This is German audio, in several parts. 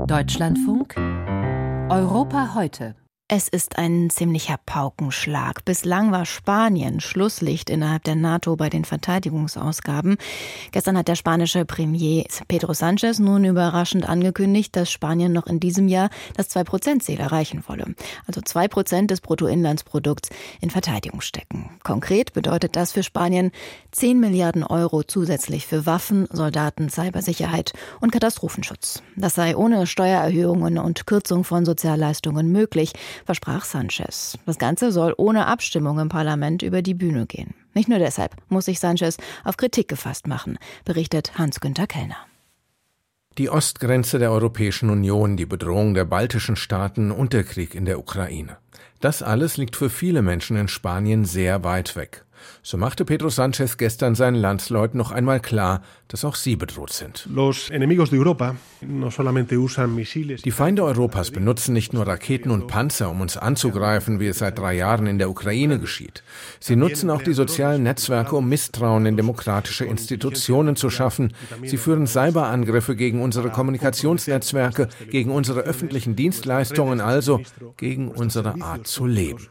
Deutschlandfunk Europa heute. Es ist ein ziemlicher Paukenschlag. Bislang war Spanien Schlusslicht innerhalb der NATO bei den Verteidigungsausgaben. Gestern hat der spanische Premier Pedro Sánchez nun überraschend angekündigt, dass Spanien noch in diesem Jahr das 2%-Ziel erreichen wolle. Also 2% des Bruttoinlandsprodukts in Verteidigung stecken. Konkret bedeutet das für Spanien 10 Milliarden Euro zusätzlich für Waffen, Soldaten, Cybersicherheit und Katastrophenschutz. Das sei ohne Steuererhöhungen und Kürzung von Sozialleistungen möglich, versprach Sánchez. Das Ganze soll ohne Abstimmung im Parlament über die Bühne gehen. Nicht nur deshalb muss sich Sánchez auf Kritik gefasst machen, berichtet Hans-Günther Kellner. Die Ostgrenze der Europäischen Union, die Bedrohung der baltischen Staaten und der Krieg in der Ukraine. Das alles liegt für viele Menschen in Spanien sehr weit weg. So machte Pedro Sánchez gestern seinen Landsleuten noch einmal klar, dass auch sie bedroht sind. Die Feinde Europas benutzen nicht nur Raketen und Panzer, um uns anzugreifen, wie es seit 3 Jahren in der Ukraine geschieht. Sie nutzen auch die sozialen Netzwerke, um Misstrauen in demokratische Institutionen zu schaffen. Sie führen Cyberangriffe gegen unsere Kommunikationsnetzwerke, gegen unsere öffentlichen Dienstleistungen, also gegen unsere Art zu leben.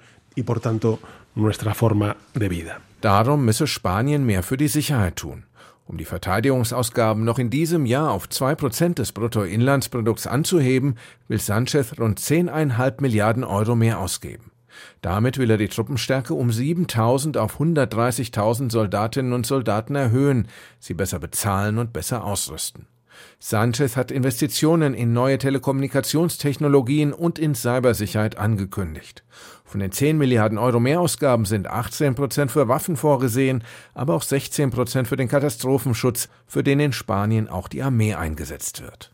Darum müsse Spanien mehr für die Sicherheit tun. Um die Verteidigungsausgaben noch in diesem Jahr auf 2% des Bruttoinlandsprodukts anzuheben, will Sánchez rund 10,5 Milliarden Euro mehr ausgeben. Damit will er die Truppenstärke um 7.000 auf 130.000 Soldatinnen und Soldaten erhöhen, sie besser bezahlen und besser ausrüsten. Sánchez hat Investitionen in neue Telekommunikationstechnologien und in Cybersicherheit angekündigt. Von den 10 Milliarden Euro Mehrausgaben sind 18% für Waffen vorgesehen, aber auch 16% für den Katastrophenschutz, für den in Spanien auch die Armee eingesetzt wird.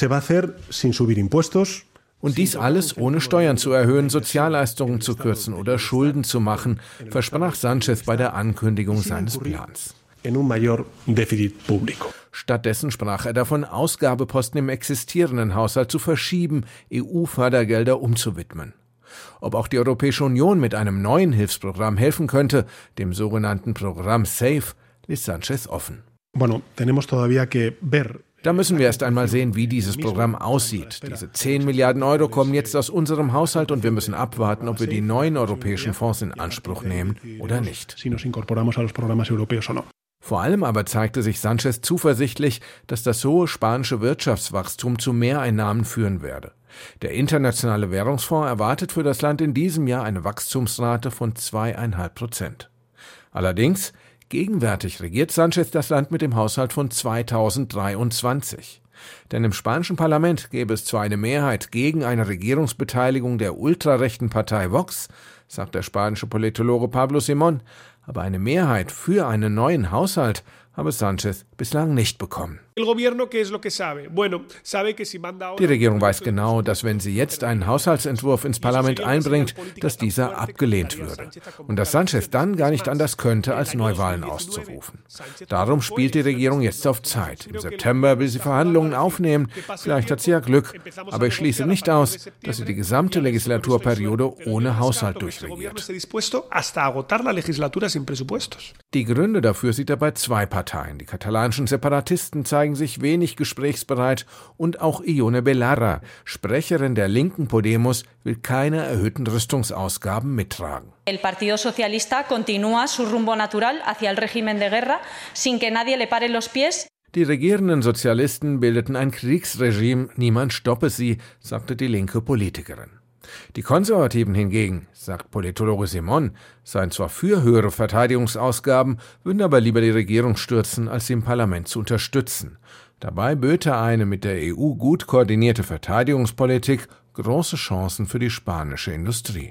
Und dies alles ohne Steuern zu erhöhen, Sozialleistungen zu kürzen oder Schulden zu machen, versprach Sánchez bei der Ankündigung seines Plans. Stattdessen sprach er davon, Ausgabeposten im existierenden Haushalt zu verschieben, EU-Fördergelder umzuwidmen. Ob auch die Europäische Union mit einem neuen Hilfsprogramm helfen könnte, dem sogenannten Programm SAFE, ließ Sánchez offen. Da müssen wir erst einmal sehen, wie dieses Programm aussieht. Diese 10 Milliarden Euro kommen jetzt aus unserem Haushalt und wir müssen abwarten, ob wir die neuen europäischen Fonds in Anspruch nehmen oder nicht. Vor allem aber zeigte sich Sánchez zuversichtlich, dass das hohe spanische Wirtschaftswachstum zu Mehreinnahmen führen werde. Der Internationale Währungsfonds erwartet für das Land in diesem Jahr eine Wachstumsrate von 2,5%. Allerdings, gegenwärtig regiert Sánchez das Land mit dem Haushalt von 2023. Denn im spanischen Parlament gäbe es zwar eine Mehrheit gegen eine Regierungsbeteiligung der ultrarechten Partei Vox, sagt der spanische Politologe Pablo Simón, aber eine Mehrheit für einen neuen Haushalt habe Sánchez bislang nicht bekommen. Die Regierung weiß genau, dass wenn sie jetzt einen Haushaltsentwurf ins Parlament einbringt, dass dieser abgelehnt würde. Und dass Sánchez dann gar nicht anders könnte, als Neuwahlen auszurufen. Darum spielt die Regierung jetzt auf Zeit. Im September will sie Verhandlungen aufnehmen. Vielleicht hat sie ja Glück. Aber ich schließe nicht aus, dass sie die gesamte Legislaturperiode ohne Haushalt durchregiert. Die Gründe dafür sieht er bei 2 Parteien. Die katalanischen Separatisten zeigen sich wenig gesprächsbereit und auch Ione Belarra, Sprecherin der linken Podemos, will keine erhöhten Rüstungsausgaben mittragen. El Partido Socialista continúa su rumbo natural hacia el régimen de guerra, sin que nadie le pare los pies. Die regierenden Sozialisten bildeten ein Kriegsregime, niemand stoppe sie, sagte die linke Politikerin. Die Konservativen hingegen, sagt Politologe Simón, seien zwar für höhere Verteidigungsausgaben, würden aber lieber die Regierung stürzen, als sie im Parlament zu unterstützen. Dabei böte eine mit der EU gut koordinierte Verteidigungspolitik große Chancen für die spanische Industrie.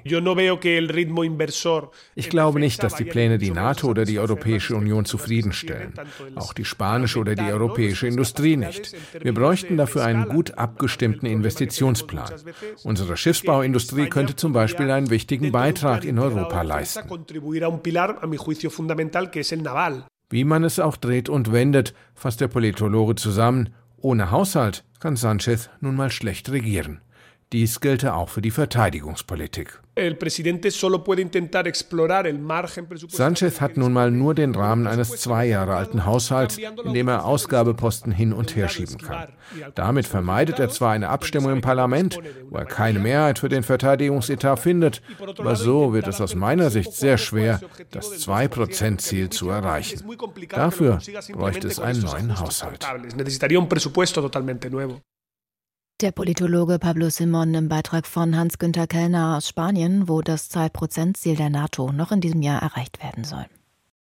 Ich glaube nicht, dass die Pläne die NATO oder die Europäische Union zufriedenstellen. Auch die spanische oder die europäische Industrie nicht. Wir bräuchten dafür einen gut abgestimmten Investitionsplan. Unsere Schiffsbauindustrie könnte zum Beispiel einen wichtigen Beitrag in Europa leisten. Wie man es auch dreht und wendet, fasst der Politologe zusammen, ohne Haushalt kann Sánchez nun mal schlecht regieren. Dies gelte auch für die Verteidigungspolitik. Sánchez hat nun mal nur den Rahmen eines 2 Jahre alten Haushalts, in dem er Ausgabeposten hin und her schieben kann. Damit vermeidet er zwar eine Abstimmung im Parlament, wo er keine Mehrheit für den Verteidigungsetat findet, aber so wird es aus meiner Sicht sehr schwer, das 2%-Ziel zu erreichen. Dafür bräuchte es einen neuen Haushalt. Der Politologe Pablo Simón im Beitrag von Hans-Günther Kellner aus Spanien, wo das 2%-Ziel der NATO noch in diesem Jahr erreicht werden soll.